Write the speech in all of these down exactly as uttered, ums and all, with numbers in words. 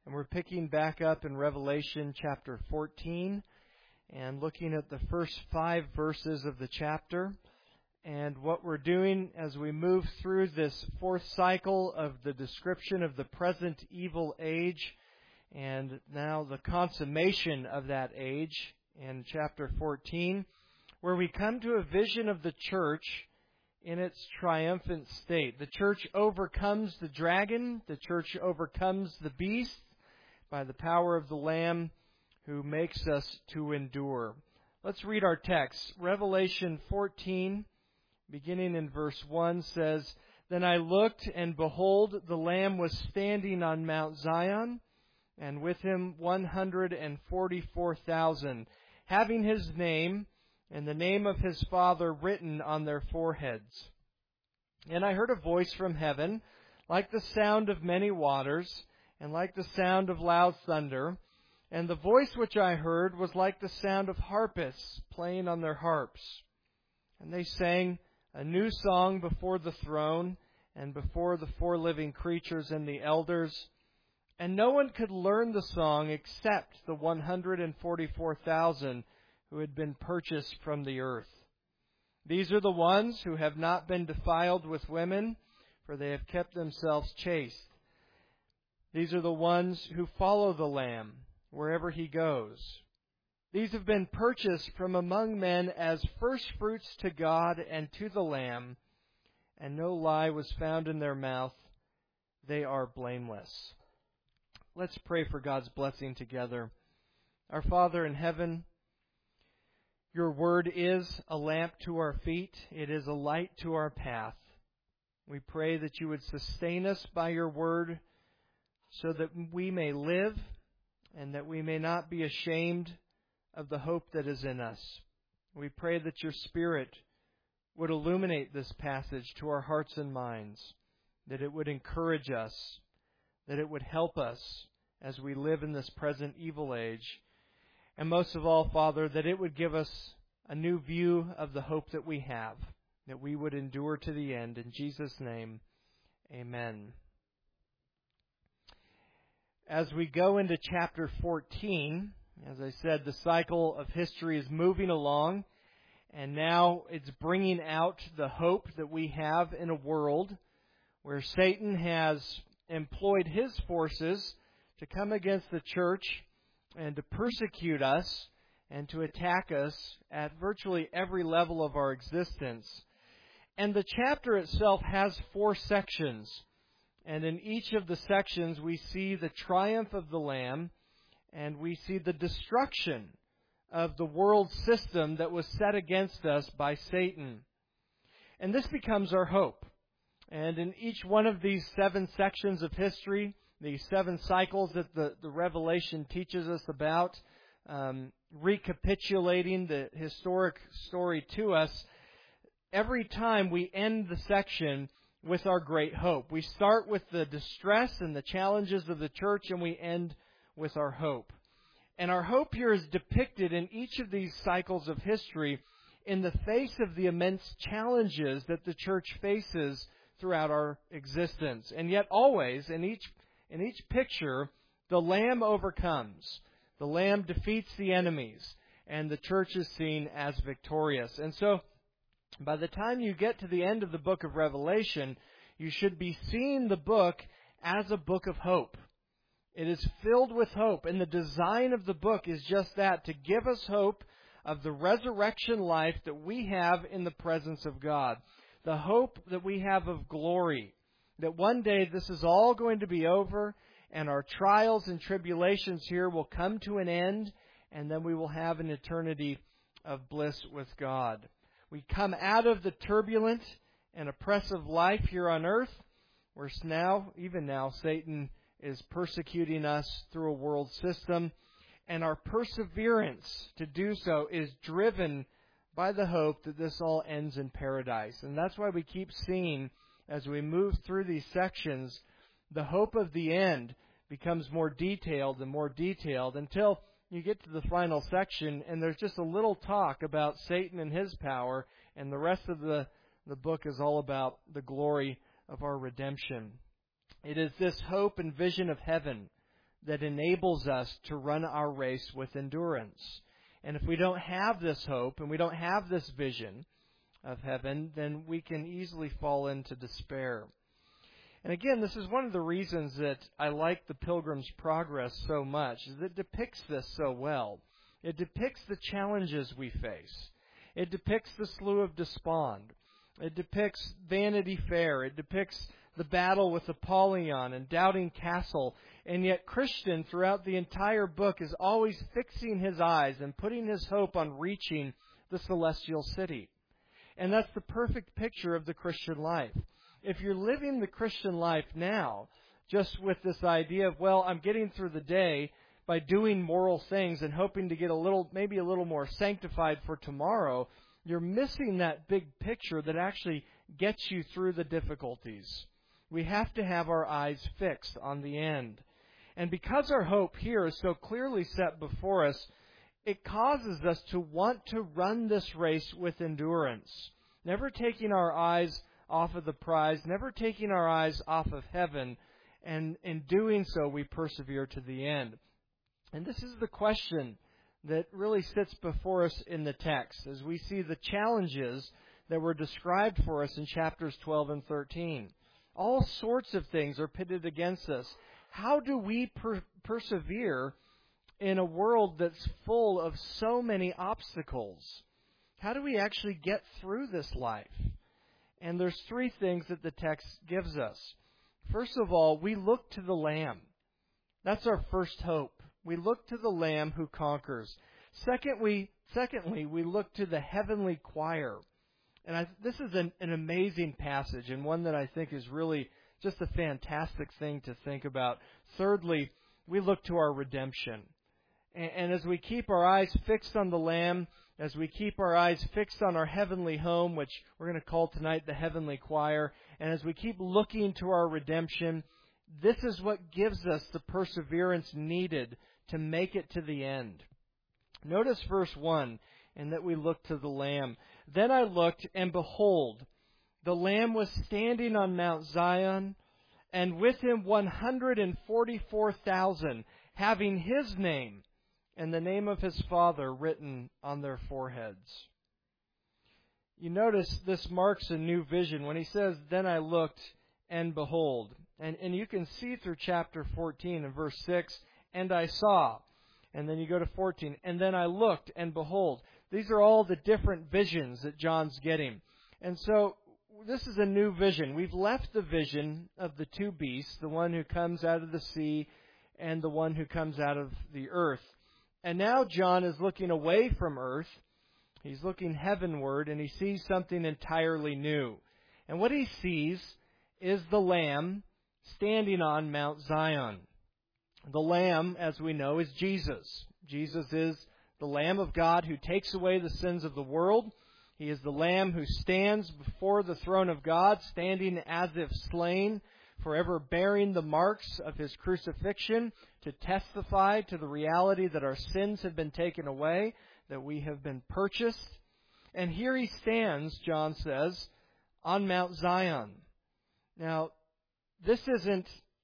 And we're picking back up in Revelation chapter fourteen and looking at the first five verses of the chapter. And what we're doing as we move through this fourth cycle of the description of the present evil age and now the consummation of that age in chapter fourteen, where we come to a vision of the church in its triumphant state. The church overcomes the dragon, the church overcomes the beast by the power of the Lamb who makes us to endure. Let's read our text. Revelation fourteen, beginning in verse one, says, "Then I looked, and behold, the Lamb was standing on Mount Zion, and with him one hundred forty-four thousand, having his name and the name of his Father written on their foreheads. And I heard a voice from heaven, like the sound of many waters, and like the sound of loud thunder. And the voice which I heard was like the sound of harpists playing on their harps. And they sang a new song before the throne, and before the four living creatures and the elders. And no one could learn the song except the one hundred forty-four thousand who had been purchased from the earth. These are the ones who have not been defiled with women, for they have kept themselves chaste. These are the ones who follow the Lamb wherever he goes. These have been purchased from among men as firstfruits to God and to the Lamb, and no lie was found in their mouth. They are blameless." Let's pray for God's blessing together. Our Father in heaven, your word is a lamp to our feet. It is a light to our path. We pray that you would sustain us by your word so that we may live and that we may not be ashamed of the hope that is in us. We pray that your Spirit would illuminate this passage to our hearts and minds, that it would encourage us, that it would help us as we live in this present evil age, and most of all, Father, that it would give us a new view of the hope that we have, that we would endure to the end. In Jesus' name, amen. As we go into chapter fourteen, as I said, the cycle of history is moving along, and now it's bringing out the hope that we have in a world where Satan has employed his forces to come against the church and to persecute us and to attack us at virtually every level of our existence. And the chapter itself has four sections. And in each of the sections we see the triumph of the Lamb, and we see the destruction of the world system that was set against us by Satan. And this becomes our hope. And in each one of these seven sections of history, these seven cycles that the, the Revelation teaches us about, um, recapitulating the historic story to us, every time we end the section with our great hope. We start with the distress and the challenges of the church, and we end with our hope. And our hope here is depicted in each of these cycles of history in the face of the immense challenges that the church faces throughout our existence. And yet always, in each in each picture, the Lamb overcomes. The Lamb defeats the enemies, and the church is seen as victorious. And so, by the time you get to the end of the book of Revelation, you should be seeing the book as a book of hope. It is filled with hope, and the design of the book is just that, to give us hope of the resurrection life that we have in the presence of God. The hope that we have of glory, that one day this is all going to be over, and our trials and tribulations here will come to an end, and then we will have an eternity of bliss with God. We come out of the turbulent and oppressive life here on earth, where now, even now, Satan is persecuting us through a world system, and our perseverance to do so is driven by the hope that this all ends in paradise. And that's why we keep seeing, as we move through these sections, the hope of the end becomes more detailed and more detailed until you get to the final section, and there's just a little talk about Satan and his power, and the rest of the, the book is all about the glory of our redemption. It is this hope and vision of heaven that enables us to run our race with endurance. And if we don't have this hope and we don't have this vision of heaven, then we can easily fall into despair. And again, this is one of the reasons that I like the Pilgrim's Progress so much, is it depicts this so well. It depicts the challenges we face. It depicts the Slough of Despond. It depicts Vanity Fair. It depicts the battle with Apollyon and Doubting Castle. And yet Christian, throughout the entire book, is always fixing his eyes and putting his hope on reaching the celestial city. And that's the perfect picture of the Christian life. If you're living the Christian life now, just with this idea of, well, I'm getting through the day by doing moral things and hoping to get a little, maybe a little more sanctified for tomorrow, you're missing that big picture that actually gets you through the difficulties. We have to have our eyes fixed on the end. And because our hope here is so clearly set before us, it causes us to want to run this race with endurance, never taking our eyes off of the prize, never taking our eyes off of heaven, and in doing so we persevere to the end. And this is the question that really sits before us in the text as we see the challenges that were described for us in chapters twelve and thirteen. All sorts of things are pitted against us. How do we per- persevere in a world that's full of so many obstacles? How do we actually get through this life? And there's three things that the text gives us. First of all, we look to the Lamb. That's our first hope. We look to the Lamb who conquers. Second, we, secondly, we look to the heavenly choir. And I, this is an, an amazing passage and one that I think is really just a fantastic thing to think about. Thirdly, we look to our redemption. And, and as we keep our eyes fixed on the Lamb, as we keep our eyes fixed on our heavenly home, which we're going to call tonight the heavenly choir, and as we keep looking to our redemption, this is what gives us the perseverance needed to make it to the end. Notice verse one, and that we look to the Lamb. Then I looked, and behold, the Lamb was standing on Mount Zion, and with him one hundred forty-four thousand, having his name and the name of his Father written on their foreheads. You notice this marks a new vision when he says, then I looked, and behold. And, and you can see through chapter fourteen and verse six, and I saw. And then you go to fourteen, and then I looked, and behold. These are all the different visions that John's getting. And so this is a new vision. We've left the vision of the two beasts, the one who comes out of the sea and the one who comes out of the earth. And now John is looking away from earth. He's looking heavenward, and he sees something entirely new. And what he sees is the Lamb standing on Mount Zion. The Lamb, as we know, is Jesus. Jesus is the Lamb of God who takes away the sins of the world. He is the Lamb who stands before the throne of God, standing as if slain, forever bearing the marks of his crucifixion to testify to the reality that our sins have been taken away, that we have been purchased. And here he stands, John says, on Mount Zion. Now, this isn't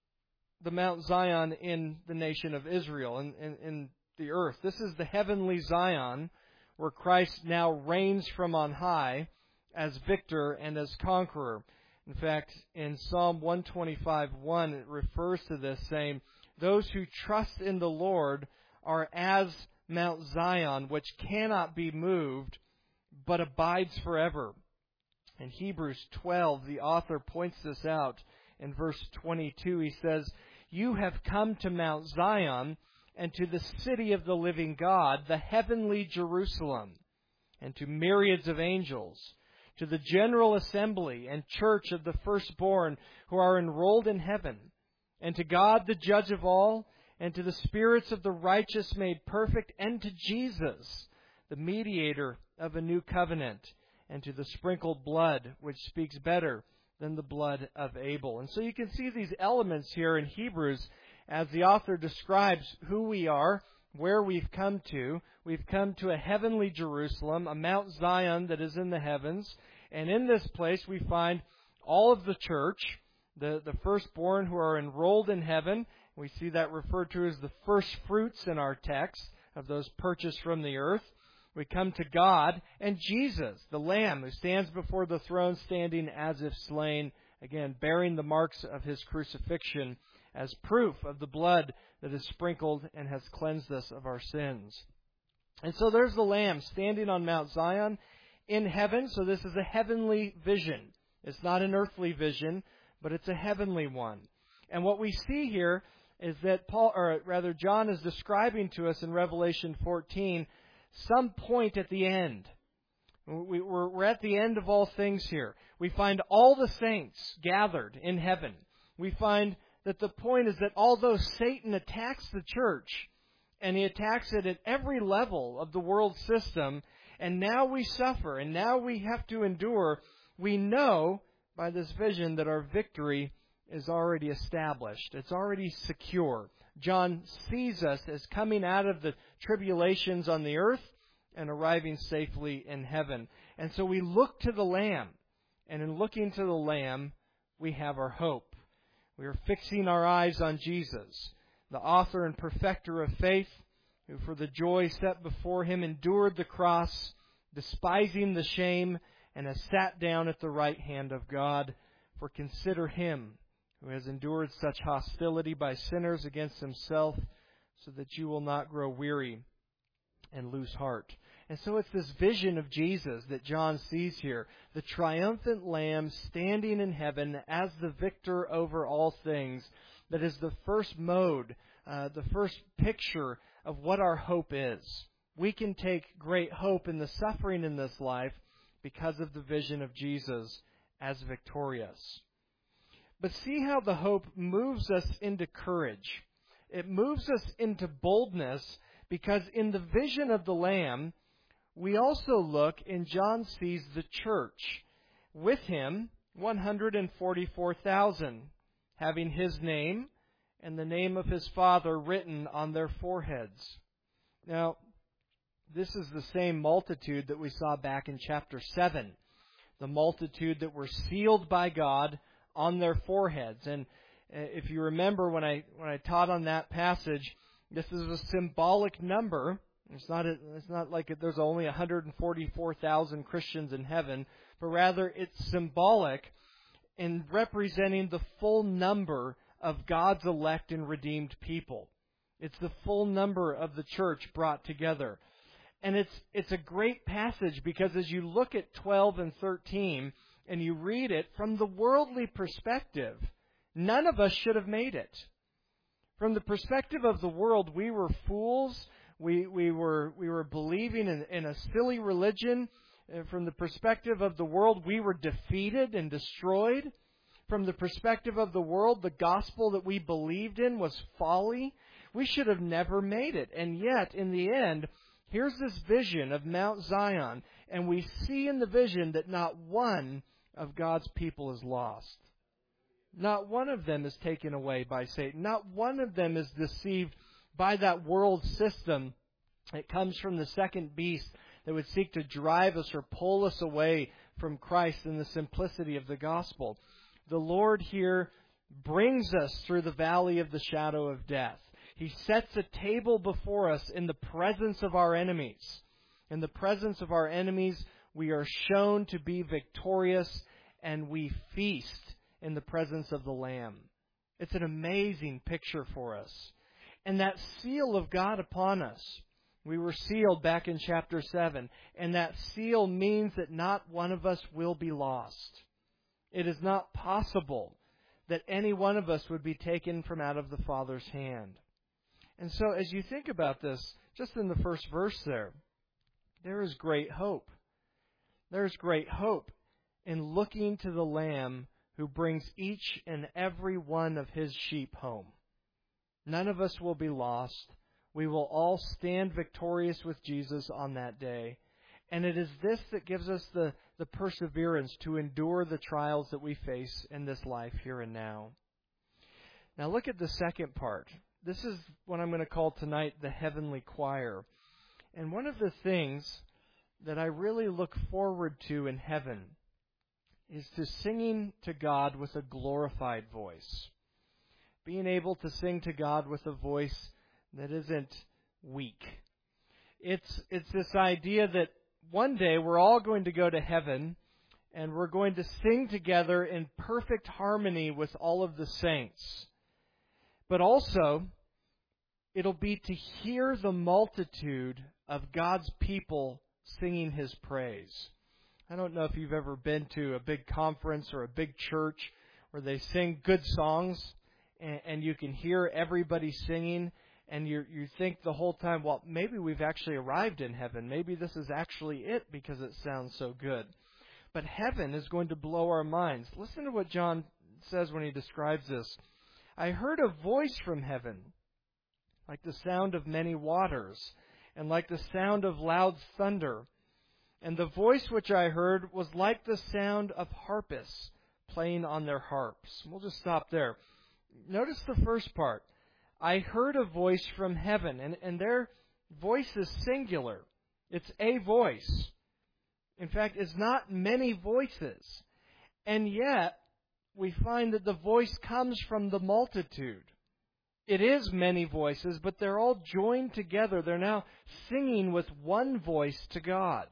the Mount Zion in the nation of Israel, in, in, in the earth. This is the heavenly Zion, where Christ now reigns from on high as victor and as conqueror. In fact, in Psalm one twenty-five one, it refers to this, saying, those who trust in the Lord are as Mount Zion, which cannot be moved, but abides forever. In Hebrews twelve, the author points this out. In verse twenty-two, he says, you have come to Mount Zion, and to the city of the living God, the heavenly Jerusalem, and to myriads of angels, to the general assembly and church of the firstborn who are enrolled in heaven, and to God the judge of all, and to the spirits of the righteous made perfect, and to Jesus, the mediator of a new covenant, and to the sprinkled blood, which speaks better than the blood of Abel. And so you can see these elements here in Hebrews as the author describes who we are, where we've come to. We've come to a heavenly Jerusalem, a Mount Zion that is in the heavens. And in this place we find all of the church, the, the firstborn who are enrolled in heaven, We see that referred to as the first fruits in our text of those purchased from the earth. We come to God and Jesus, the Lamb who stands before the throne standing as if slain, again, bearing the marks of His crucifixion as proof of the blood that is sprinkled and has cleansed us of our sins. And so there's the Lamb standing on Mount Zion in heaven. So this is a heavenly vision. It's not an earthly vision, but it's a heavenly one. And what we see here is that Paul, or rather John is describing to us in Revelation fourteen some point at the end. We, we're, we're at the end of all things here. We find all the saints gathered in heaven. We find that the point is that although Satan attacks the church, and he attacks it at every level of the world system, and now we suffer, and now we have to endure, we know by this vision that our victory is already established. It's already secure. John sees us as coming out of the tribulations on the earth and arriving safely in heaven. And so we look to the Lamb. And in looking to the Lamb, we have our hope. We are fixing our eyes on Jesus, the author and perfecter of faith, who for the joy set before Him endured the cross, despising the shame, and has sat down at the right hand of God. For consider Him who has endured such hostility by sinners against Himself, so that you will not grow weary and lose heart. And so it's this vision of Jesus that John sees here, the triumphant Lamb standing in heaven as the victor over all things, that is the first mode, uh, the first picture of what our hope is. We can take great hope in the suffering in this life because of the vision of Jesus as victorious. But see how the hope moves us into courage. It moves us into boldness because in the vision of the Lamb, we also look, and John sees the church. With Him, one hundred forty-four thousand, having His name and the name of His Father written on their foreheads. Now, this is the same multitude that we saw back in chapter seven. The multitude that were sealed by God on their foreheads. And if you remember when I when I taught on that passage, this is a symbolic number. It's not a, it's not like there's only one hundred forty-four thousand Christians in heaven, but rather it's symbolic in representing the full number of God's elect and redeemed people. It's the full number of the church brought together. And it's it's a great passage because as you look at twelve and thirteen and you read it from the worldly perspective, none of us should have made it. From the perspective of the world, we were fools. We we were we were believing in, in a silly religion. From the perspective of the world, we were defeated and destroyed. From the perspective of the world, the gospel that we believed in was folly. We should have never made it. And yet, in the end, here's this vision of Mount Zion, and we see in the vision that not one of God's people is lost. Not one of them is taken away by Satan. Not one of them is deceived by that world system that comes from the second beast that would seek to drive us or pull us away from Christ and the simplicity of the gospel. The Lord here brings us through the valley of the shadow of death. He sets a table before us in the presence of our enemies. In the presence of our enemies, we are shown to be victorious, and we feast in the presence of the Lamb. It's an amazing picture for us. And that seal of God upon us, we were sealed back in chapter seven, and that seal means that not one of us will be lost. It is not possible that any one of us would be taken from out of the Father's hand. And so as you think about this, just in the first verse there, there is great hope. There is great hope in looking to the Lamb who brings each and every one of His sheep home. None of us will be lost. We will all stand victorious with Jesus on that day. And it is this that gives us the, the perseverance to endure the trials that we face in this life here and now. Now look at the second part. This is what I'm going to call tonight the heavenly choir. And one of the things that I really look forward to in heaven is to singing to God with a glorified voice. being able to sing to God with a voice that isn't weak. It's it's this idea that one day we're all going to go to heaven and we're going to sing together in perfect harmony with all of the saints. But also, it'll be to hear the multitude of God's people singing His praise. I don't know if you've ever been to a big conference or a big church where they sing good songs and, and you can hear everybody singing and you you think the whole time, well, maybe we've actually arrived in heaven. Maybe this is actually it because it sounds so good. But heaven is going to blow our minds. Listen to what John says when he describes this. I heard a voice from heaven, like the sound of many waters, and like the sound of loud thunder. And the voice which I heard was like the sound of harpists playing on their harps. We'll just stop there. Notice the first part. I heard a voice from heaven, and, and their voice is singular. It's a voice. In fact, it's not many voices. And yet, we find that the voice comes from the multitude. It is many voices, but they're all joined together. They're now singing with one voice to God.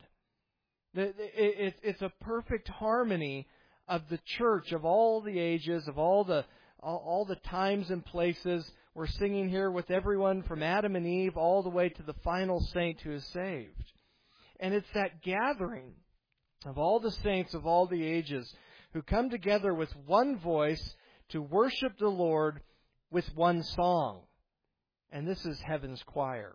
It's a perfect harmony of the church, of all the ages, of all the all the times and places. We're singing here with everyone from Adam and Eve all the way to the final saint who is saved. And it's that gathering of all the saints of all the ages who come together with one voice to worship the Lord with one song. And this is heaven's choir.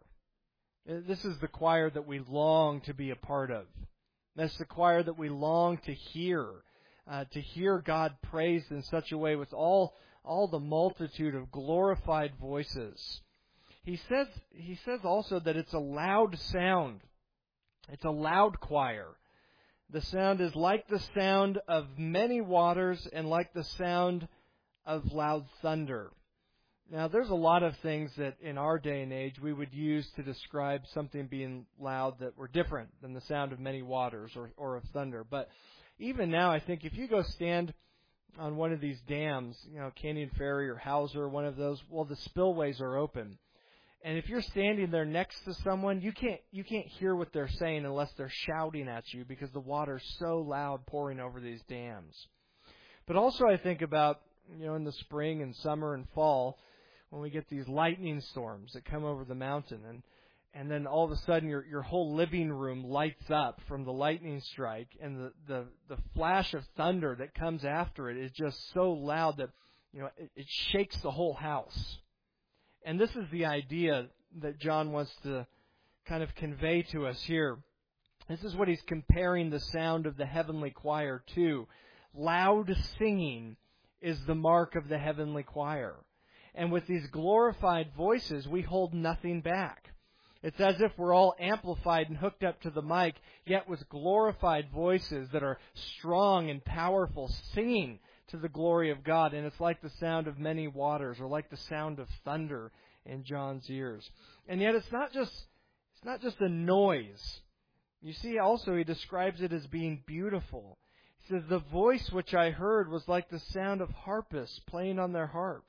This is the choir that we long to be a part of. That's the choir that we long to hear, uh, to hear God praised in such a way with all all the multitude of glorified voices. He says he says also that it's a loud sound. It's a loud choir. The sound is like the sound of many waters and like the sound of loud thunder. Now, there's a lot of things that in our day and age we would use to describe something being loud that were different than the sound of many waters or, or of thunder. But even now, I think if you go stand on one of these dams, you know, Canyon Ferry or Hauser, one of those, well, the spillways are open. And if you're standing there next to someone, you can't you can't hear what they're saying unless they're shouting at you because the water's so loud pouring over these dams. But also I think about, you know, in the spring and summer and fall, when we get these lightning storms that come over the mountain, and and then all of a sudden your your whole living room lights up from the lightning strike, and the the, the flash of thunder that comes after it is just so loud that, you know, it, it shakes the whole house. And this is the idea that John wants to kind of convey to us here. This is what he's comparing the sound of the heavenly choir to. Loud singing is the mark of the heavenly choir. And with these glorified voices, we hold nothing back. It's as if we're all amplified and hooked up to the mic, yet with glorified voices that are strong and powerful, singing to the glory of God. And it's like the sound of many waters, or like the sound of thunder in John's ears. And yet it's not just it's not just a noise. You see, also he describes it as being beautiful. He says, the voice which I heard was like the sound of harpists playing on their harps.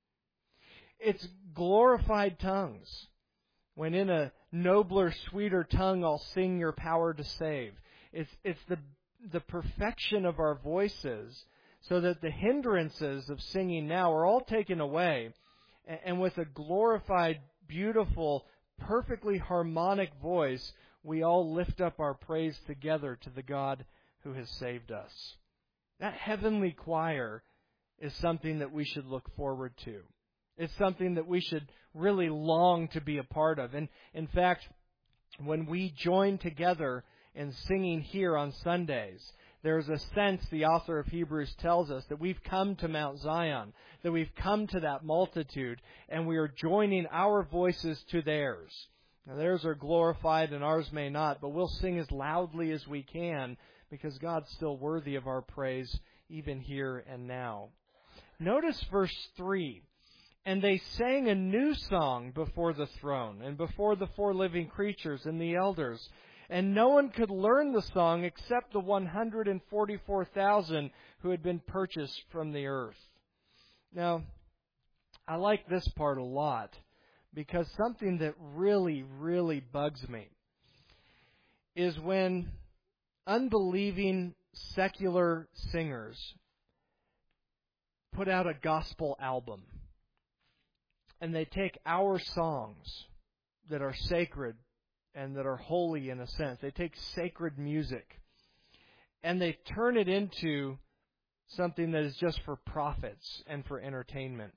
It's glorified tongues. When in a nobler, sweeter tongue I'll sing your power to save. It's it's the the perfection of our voices, so that the hindrances of singing now are all taken away. And with a glorified, beautiful, perfectly harmonic voice, we all lift up our praise together to the God who has saved us. That heavenly choir is something that we should look forward to. It's something that we should really long to be a part of. And in fact, when we join together in singing here on Sundays, there's a sense, the author of Hebrews tells us, that we've come to Mount Zion, that we've come to that multitude, and we are joining our voices to theirs. Now, theirs are glorified and ours may not, but we'll sing as loudly as we can because God's still worthy of our praise even here and now. Notice verse three. And they sang a new song before the throne and before the four living creatures and the elders. And no one could learn the song except the one hundred forty-four thousand who had been purchased from the earth. Now, I like this part a lot because something that really, really bugs me is when unbelieving secular singers put out a gospel album and they take our songs that are sacred and that are holy in a sense. They take sacred music and they turn it into something that is just for profits and for entertainment.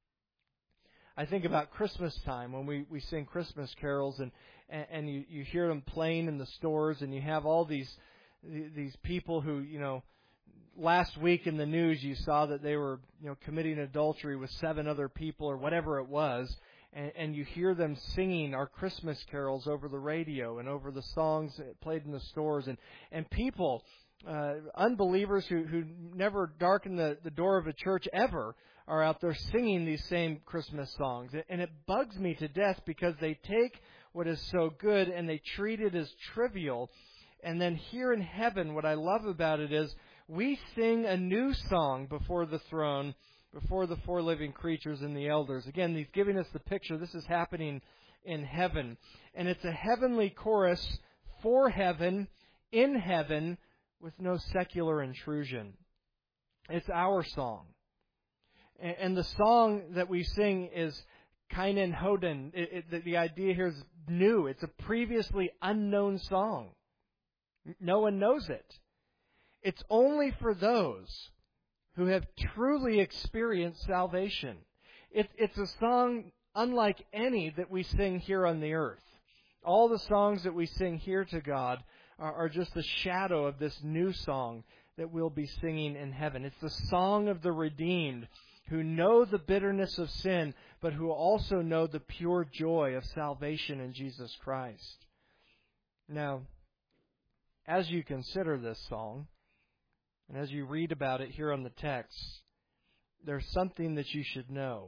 I think about Christmas time when we, we sing Christmas carols and, and, and you, you hear them playing in the stores and you have all these these people who, you know, last week in the news you saw that they were, you know, committing adultery with seven other people or whatever it was, and, and you hear them singing our Christmas carols over the radio and over the songs played in the stores, and, and people, uh, unbelievers who, who never darken the, the door of a church ever, are out there singing these same Christmas songs. And it bugs me to death because they take what is so good and they treat it as trivial. And then here in heaven, what I love about it is we sing a new song before the throne, before the four living creatures and the elders. Again, he's giving us the picture. This is happening in heaven. And it's a heavenly chorus for heaven, in heaven, with no secular intrusion. It's our song. And the song that we sing is Kainen Hoden. It, it, the, the idea here is new. It's a previously unknown song. No one knows it. It's only for those who have truly experienced salvation. It, it's a song unlike any that we sing here on the earth. All the songs that we sing here to God are, are just a shadow of this new song that we'll be singing in heaven. It's the song of the redeemed who know the bitterness of sin, but who also know the pure joy of salvation in Jesus Christ. Now, as you consider this song, and as you read about it here on the text, there's something that you should know.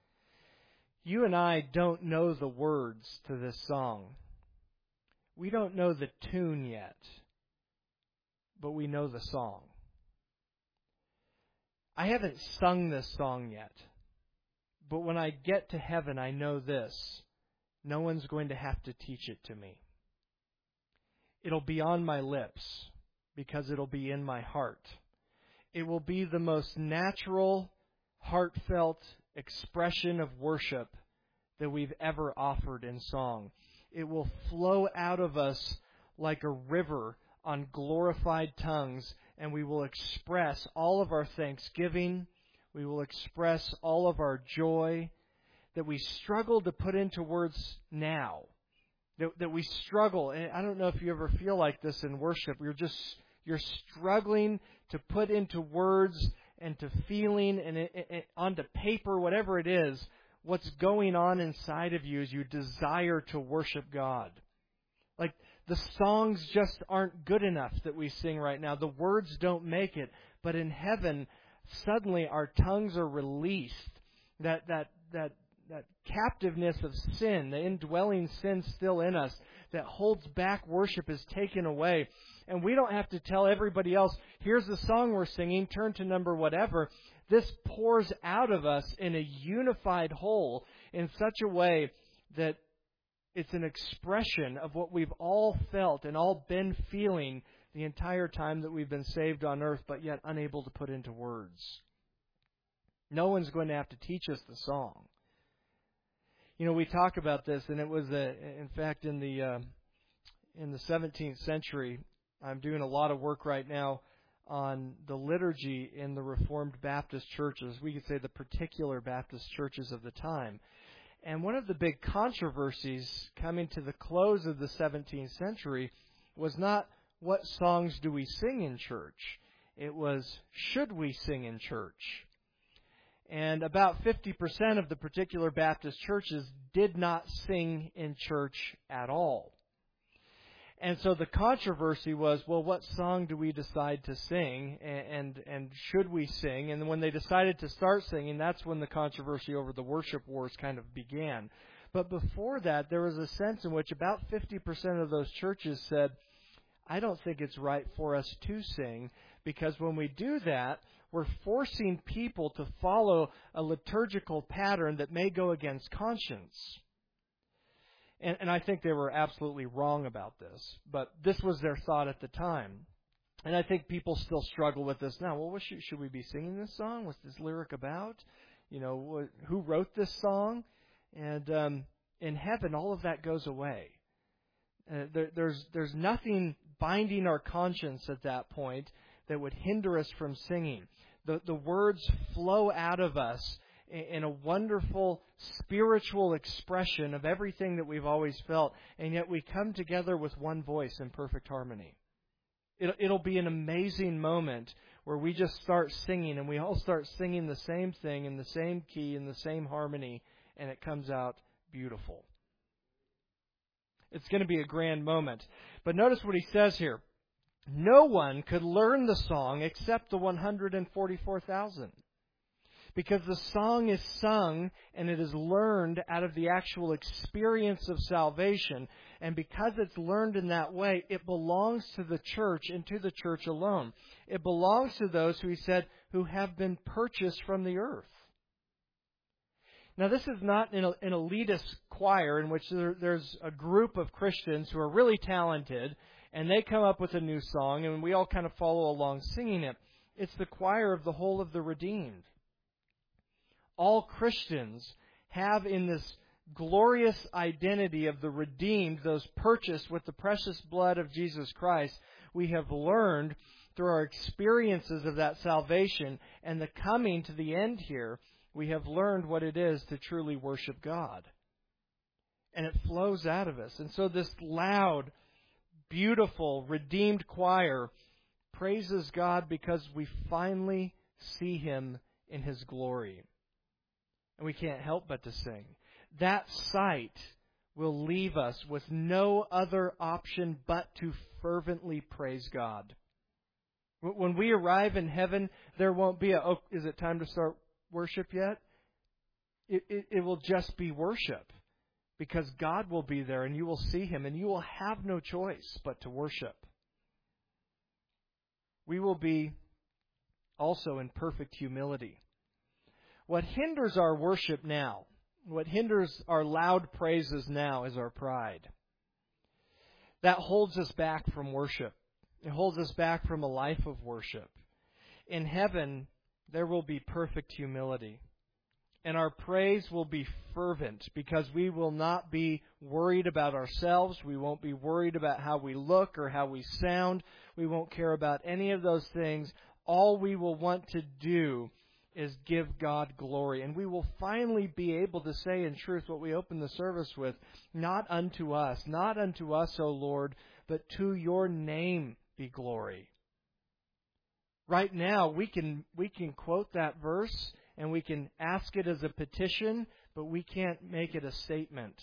You and I don't know the words to this song. We don't know the tune yet, but we know the song. I haven't sung this song yet, but when I get to heaven, I know this: no one's going to have to teach it to me. It'll be on my lips because it'll be in my heart. It will be the most natural, heartfelt expression of worship that we've ever offered in song. It will flow out of us like a river on glorified tongues, and we will express all of our thanksgiving. We will express all of our joy that we struggle to put into words now. That, that we struggle, and I don't know if you ever feel like this in worship. You're just you're struggling to put into words and to feeling and it, it, onto paper, whatever it is, what's going on inside of you as you desire to worship God. Like, the songs just aren't good enough that we sing right now. The words don't make it. But in heaven, suddenly our tongues are released. That that that that captiveness of sin, the indwelling sin still in us that holds back worship, is taken away. And we don't have to tell everybody else, here's the song we're singing, turn to number whatever. This pours out of us in a unified whole in such a way that it's an expression of what we've all felt and all been feeling the entire time that we've been saved on earth, but yet unable to put into words. No one's going to have to teach us the song. You know, we talk about this, and it was, a, in fact, in the uh, in the seventeenth century. I'm doing a lot of work right now on the liturgy in the Reformed Baptist churches. We could say the particular Baptist churches of the time. And one of the big controversies coming to the close of the seventeenth century was not what songs do we sing in church. It was, should we sing in church? And about fifty percent of the particular Baptist churches did not sing in church at all. And so the controversy was, well, what song do we decide to sing, and, and and should we sing? And when they decided to start singing, that's when the controversy over the worship wars kind of began. But before that, there was a sense in which about fifty percent of those churches said, I don't think it's right for us to sing, because when we do that, we're forcing people to follow a liturgical pattern that may go against conscience. And, and I think they were absolutely wrong about this, but this was their thought at the time. And I think people still struggle with this now. Well, what should, should we be singing this song? What's this lyric about? You know, what, who wrote this song? And um, in heaven, all of that goes away. Uh, there, there's there's nothing binding our conscience at that point that would hinder us from singing. The the words flow out of us in, in a wonderful spiritual expression of everything that we've always felt, and yet we come together with one voice in perfect harmony. It, it'll be an amazing moment where we just start singing, and we all start singing the same thing in the same key, in the same harmony, and it comes out beautiful. It's going to be a grand moment. But notice what he says here. No one could learn the song except the one hundred forty-four thousand. Because the song is sung and it is learned out of the actual experience of salvation. And because it's learned in that way, it belongs to the church and to the church alone. It belongs to those who, he said, who have been purchased from the earth. Now, this is not an, an elitist choir in which there, there's a group of Christians who are really talented, and they come up with a new song, and we all kind of follow along singing it. It's the choir of the whole of the redeemed. All Christians have in this glorious identity of the redeemed, those purchased with the precious blood of Jesus Christ, we have learned through our experiences of that salvation and the coming to the end here, we have learned what it is to truly worship God. And it flows out of us. And so this loud, beautiful, redeemed choir praises God because we finally see Him in His glory. And we can't help but to sing. That sight will leave us with no other option but to fervently praise God. When we arrive in heaven, there won't be a, oh, is it time to start worship yet? It, it, it will just be worship. Because God will be there and you will see Him and you will have no choice but to worship. We will be also in perfect humility. What hinders our worship now, what hinders our loud praises now is our pride. That holds us back from worship. It holds us back from a life of worship. In heaven, there will be perfect humility. And our praise will be fervent because we will not be worried about ourselves. We won't be worried about how we look or how we sound. We won't care about any of those things. All we will want to do is give God glory. And we will finally be able to say in truth what we open the service with, not unto us, not unto us, O Lord, but to your name be glory. Right now, we can we can quote that verse and we can ask it as a petition, but we can't make it a statement.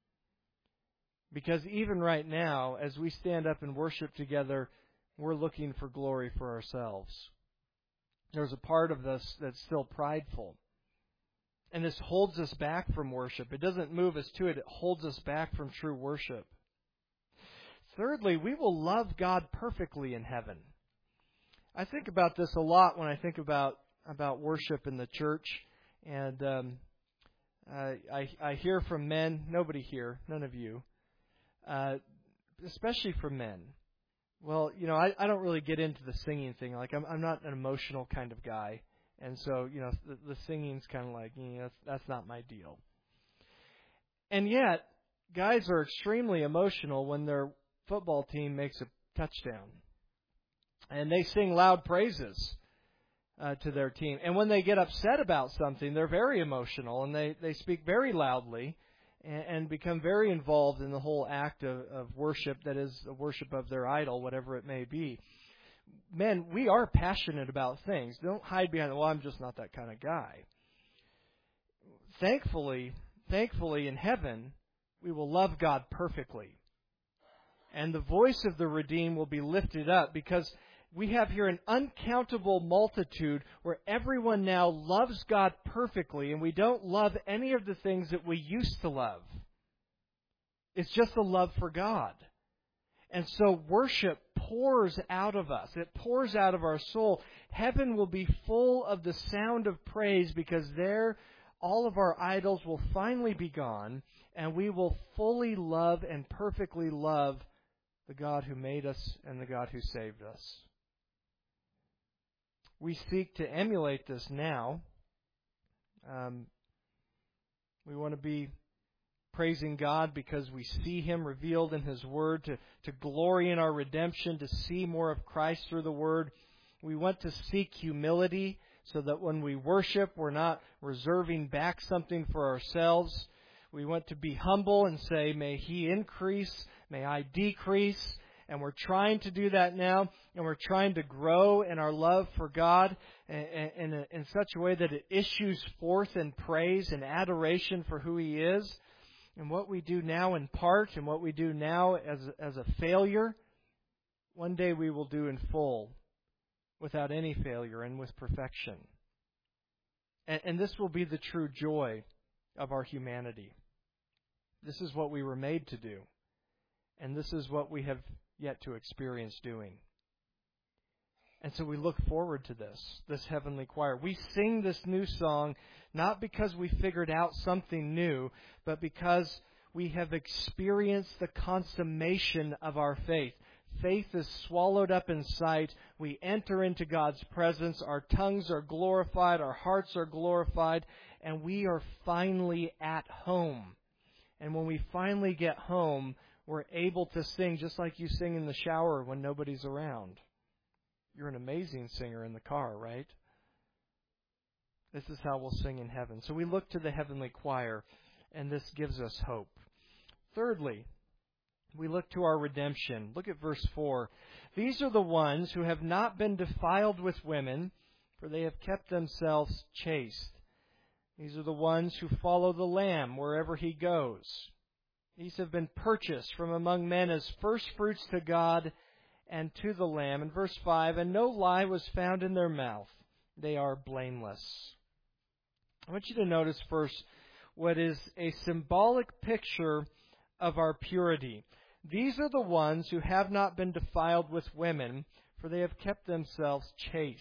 Because even right now, as we stand up and worship together, we're looking for glory for ourselves. There's a part of us that's still prideful. And this holds us back from worship. It doesn't move us to it. It holds us back from true worship. Thirdly, we will love God perfectly in heaven. I think about this a lot when I think about, about worship in the church. And um, uh, I, I hear from men, nobody here, none of you, uh, especially from men. Well, you know, I, I don't really get into the singing thing. Like, I'm I'm not an emotional kind of guy. And so, you know, the, the singing's kind of like, you know, that's, that's not my deal. And yet, guys are extremely emotional when their football team makes a touchdown. And they sing loud praises uh, to their team. And when they get upset about something, they're very emotional. And they, they speak very loudly and, and become very involved in the whole act of, of worship that is the worship of their idol, whatever it may be. Men, we are passionate about things. Don't hide behind, well, I'm just not that kind of guy. Thankfully, thankfully in heaven, we will love God perfectly. And the voice of the redeemed will be lifted up because we have here an uncountable multitude where everyone now loves God perfectly, and we don't love any of the things that we used to love. It's just a love for God. And so worship pours out of us. It pours out of our soul. Heaven will be full of the sound of praise because there all of our idols will finally be gone, and we will fully love and perfectly love the God who made us and the God who saved us. We seek to emulate this now. Um, we want to be praising God because we see Him revealed in His Word, to, to glory in our redemption, to see more of Christ through the Word. We want to seek humility so that when we worship, we're not reserving back something for ourselves. We want to be humble and say, may He increase, may I decrease. And we're trying to do that now, and we're trying to grow in our love for God in, in, in such a way that it issues forth in praise and adoration for who He is. And what we do now in part and what we do now as, as a failure, one day we will do in full, without any failure and with perfection. And, and this will be the true joy of our humanity. This is what we were made to do. And this is what we have yet to experience doing. And so we look forward to this, this heavenly choir. We sing this new song not because we figured out something new, but because we have experienced the consummation of our faith. Faith is swallowed up in sight. We enter into God's presence. Our tongues are glorified. Our hearts are glorified. And we are finally at home. And when we finally get home, we're able to sing just like you sing in the shower when nobody's around. You're an amazing singer in the car, right? This is how we'll sing in heaven. So we look to the heavenly choir, and this gives us hope. Thirdly, we look to our redemption. Look at verse four. These are the ones who have not been defiled with women, for they have kept themselves chaste. These are the ones who follow the Lamb wherever He goes. These have been purchased from among men as firstfruits to God and to the Lamb. In verse five, and no lie was found in their mouth. They are blameless. I want you to notice first what is a symbolic picture of our purity. These are the ones who have not been defiled with women, for they have kept themselves chaste.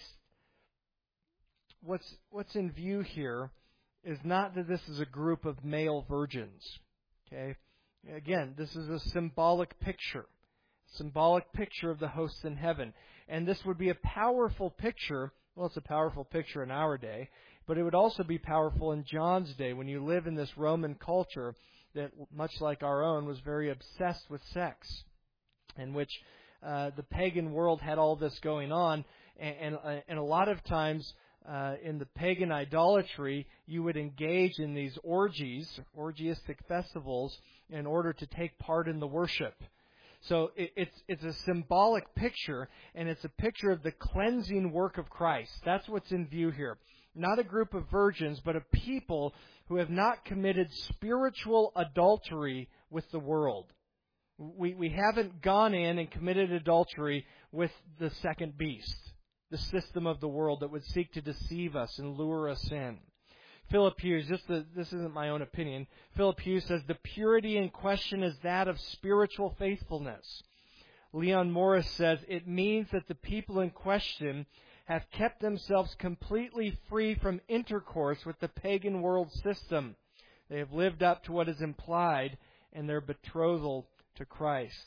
What's, what's in view here is not that this is a group of male virgins. Okay? Again, this is a symbolic picture. Symbolic picture of the hosts in heaven. And this would be a powerful picture. Well, it's a powerful picture in our day, but it would also be powerful in John's day when you live in this Roman culture that, much like our own, was very obsessed with sex, in which uh, the pagan world had all this going on. And, and, and a lot of times uh, in the pagan idolatry, you would engage in these orgies, orgiastic festivals, in order to take part in the worship. So it, it's it's a symbolic picture, and it's a picture of the cleansing work of Christ. That's what's in view here. Not a group of virgins, but a people who have not committed spiritual adultery with the world. We we haven't gone in and committed adultery with the second beast, the system of the world that would seek to deceive us and lure us in. Philip Hughes, just the, this isn't my own opinion, Philip Hughes says, the purity in question is that of spiritual faithfulness. Leon Morris says, it means that the people in question have kept themselves completely free from intercourse with the pagan world system. They have lived up to what is implied in their betrothal to Christ.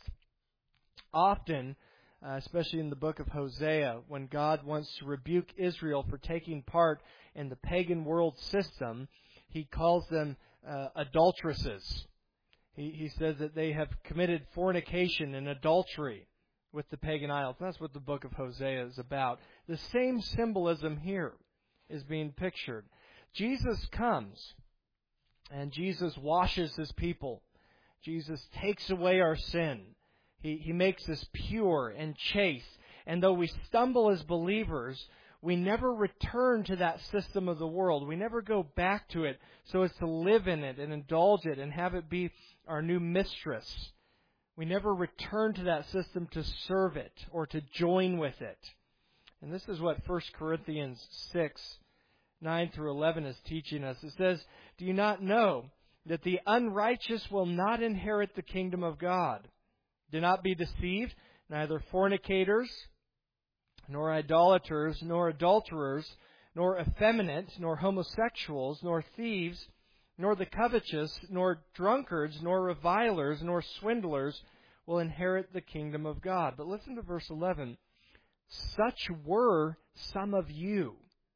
Often, Uh, especially in the book of Hosea, when God wants to rebuke Israel for taking part in the pagan world system, He calls them uh, adulteresses. He, he says that they have committed fornication and adultery with the pagan idols. And that's what the book of Hosea is about. The same symbolism here is being pictured. Jesus comes, and Jesus washes His people. Jesus takes away our sin. He, he makes us pure and chaste. And though we stumble as believers, we never return to that system of the world. We never go back to it so as to live in it and indulge it and have it be our new mistress. We never return to that system to serve it or to join with it. And this is what First Corinthians six, nine through eleven is teaching us. It says, do you not know that the unrighteous will not inherit the kingdom of God? Do not be deceived, neither fornicators, nor idolaters, nor adulterers, nor effeminate, nor homosexuals, nor thieves, nor the covetous, nor drunkards, nor revilers, nor swindlers will inherit the kingdom of God. But listen to verse eleven. Such were some of you,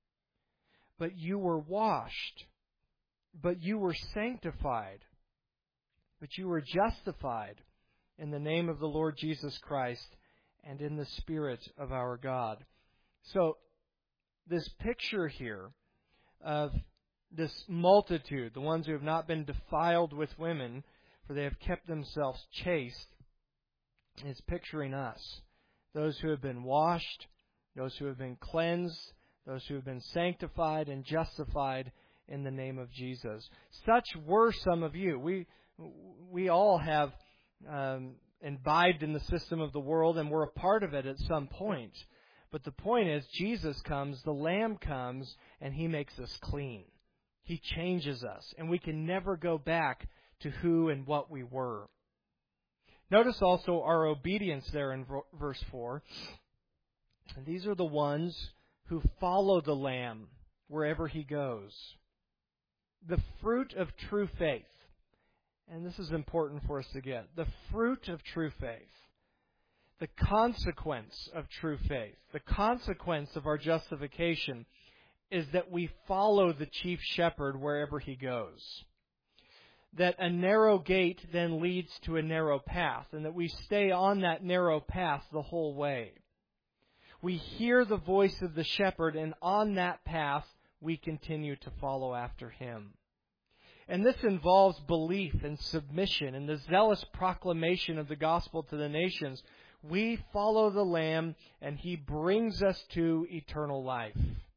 but you were washed, but you were sanctified, but you were justified in the name of the Lord Jesus Christ and in the Spirit of our God. So, this picture here of this multitude, the ones who have not been defiled with women, for they have kept themselves chaste, is picturing us. Those who have been washed, those who have been cleansed, those who have been sanctified and justified in the name of Jesus. Such were some of you. We we all have um, imbibed in the system of the world, and we're a part of it at some point. But the point is, Jesus comes, the Lamb comes, and He makes us clean. He changes us, and we can never go back to who and what we were. Notice also our obedience there in verse four. And these are the ones who follow the Lamb wherever He goes. The fruit of true faith. And this is important for us to get. The fruit of true faith. The consequence of true faith. The consequence of our justification is that we follow the chief shepherd wherever He goes. That a narrow gate then leads to a narrow path, and that we stay on that narrow path the whole way. We hear the voice of the shepherd, and on that path we continue to follow after Him. And this involves belief and submission and the zealous proclamation of the gospel to the nations. We follow the Lamb, and He brings us to eternal life.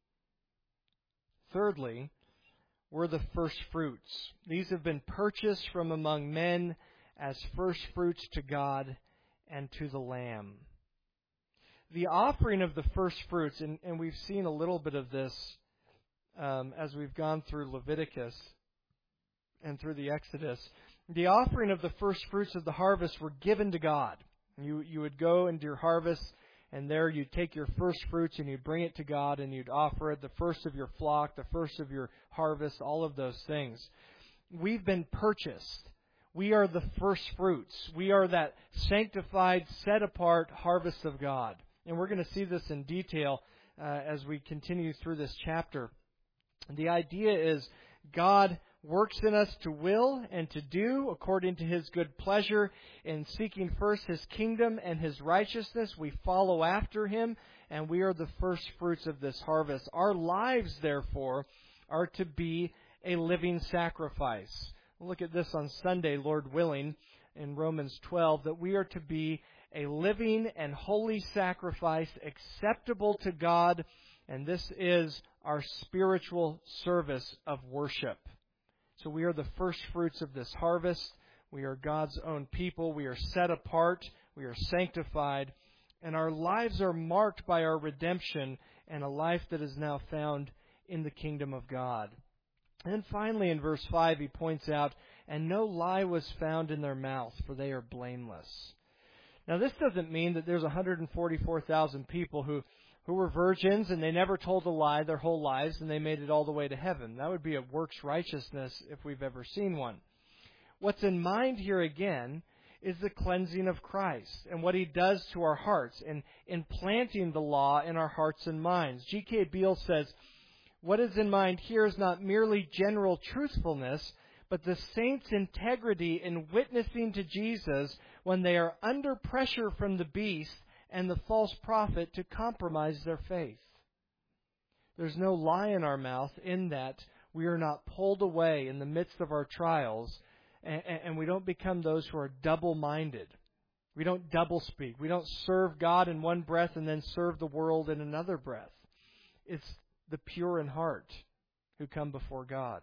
Thirdly, we're the first fruits. These have been purchased from among men as first fruits to God and to the Lamb. The offering of the first fruits, and, and we've seen a little bit of this um, as we've gone through Leviticus and through the Exodus. The offering of the first fruits of the harvest were given to God. You you would go into your harvest, and there you'd take your first fruits and you'd bring it to God, and you'd offer it, the first of your flock, the first of your harvest, all of those things. We've been purchased. We are the first fruits. We are that sanctified, set-apart harvest of God. And we're going to see this in detail uh, as we continue through this chapter. The idea is God works in us to will and to do according to His good pleasure. In seeking first His kingdom and His righteousness, we follow after Him, and we are the first fruits of this harvest. Our lives, therefore, are to be a living sacrifice. We'll look at this on Sunday, Lord willing, in Romans twelve, that we are to be a living and holy sacrifice acceptable to God, and this is our spiritual service of worship. So we are the first fruits of this harvest. We are God's own people. We are set apart. We are sanctified. And our lives are marked by our redemption and a life that is now found in the kingdom of God. And then finally in verse five he points out, and no lie was found in their mouth, for they are blameless. Now this doesn't mean that there's one hundred forty-four thousand people who who were virgins and they never told a lie their whole lives and they made it all the way to heaven. That would be a works righteousness if we've ever seen one. What's in mind here again is the cleansing of Christ and what He does to our hearts in implanting the law in our hearts and minds. G K Beale says, what is in mind here is not merely general truthfulness, but the saints' integrity in witnessing to Jesus when they are under pressure from the beast and the false prophet to compromise their faith. There's no lie in our mouth in that we are not pulled away in the midst of our trials, and, and we don't become those who are double-minded. We don't double-speak. We don't serve God in one breath and then serve the world in another breath. It's the pure in heart who come before God.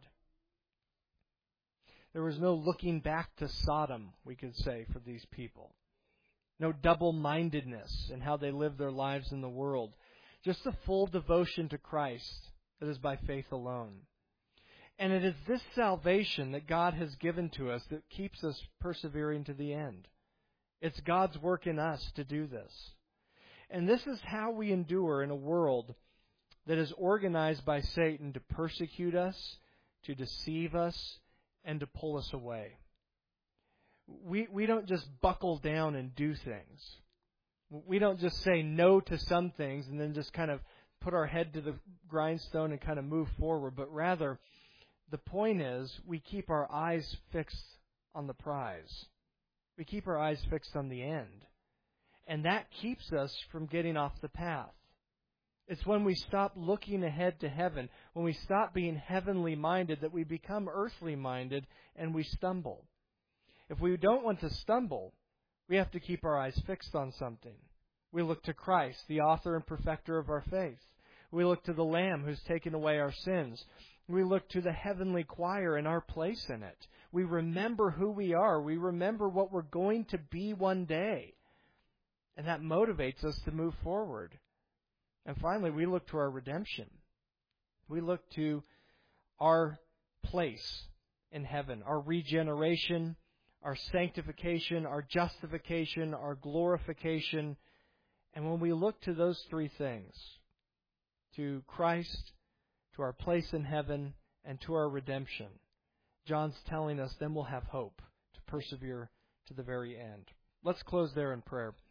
There was no looking back to Sodom, we could say, for these people. No double-mindedness in how they live their lives in the world. Just a full devotion to Christ that is by faith alone. And it is this salvation that God has given to us that keeps us persevering to the end. It's God's work in us to do this. And this is how we endure in a world that is organized by Satan to persecute us, to deceive us, and to pull us away. We, we don't just buckle down and do things. We don't just say no to some things and then just kind of put our head to the grindstone and kind of move forward. But rather, the point is we keep our eyes fixed on the prize. We keep our eyes fixed on the end. And that keeps us from getting off the path. It's when we stop looking ahead to heaven, when we stop being heavenly minded, that we become earthly minded and we stumble. If we don't want to stumble, we have to keep our eyes fixed on something. We look to Christ, the author and perfecter of our faith. We look to the Lamb who's taken away our sins. We look to the heavenly choir and our place in it. We remember who we are. We remember what we're going to be one day. And that motivates us to move forward. And finally, we look to our redemption. We look to our place in heaven, our regeneration, our sanctification, our justification, our glorification. And when we look to those three things, to Christ, to our place in heaven, and to our redemption, John's telling us then we'll have hope to persevere to the very end. Let's close there in prayer.